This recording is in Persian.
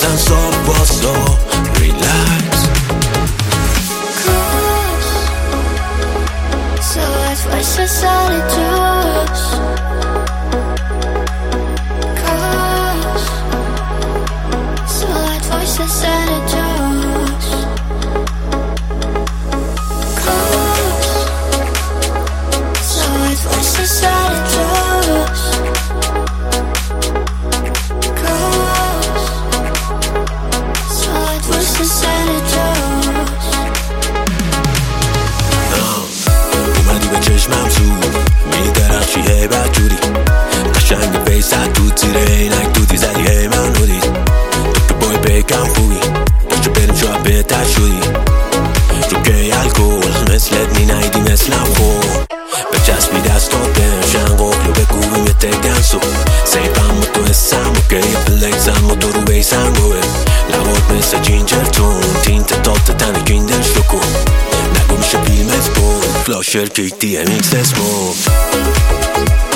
senso posso relax. So as voices started to rush. Cause so as voices started to rush. Cause so as voices started to rush. Cause so as voices started to rush. اومدی به چشمم زود میدرخشی هیبت جوری قشنگ بیست تو زیر عینک دودی زدی هی من بودی تو که بای بگم خوبی داشته بریم شاید بهتر شدی رو که الکل مثلت می نیدی مثلم خور بچسبی دستات بهشن قفلو بگویم یه تگنسو سیبم و تو حسم و که یه پلکزم و تو رو بیسم گوه لبات مثل جینجر تون تینت تالت تنه کیندش رو کن نگو میشه فیلم اسپورت فلاشر کیتی امیکس اسموک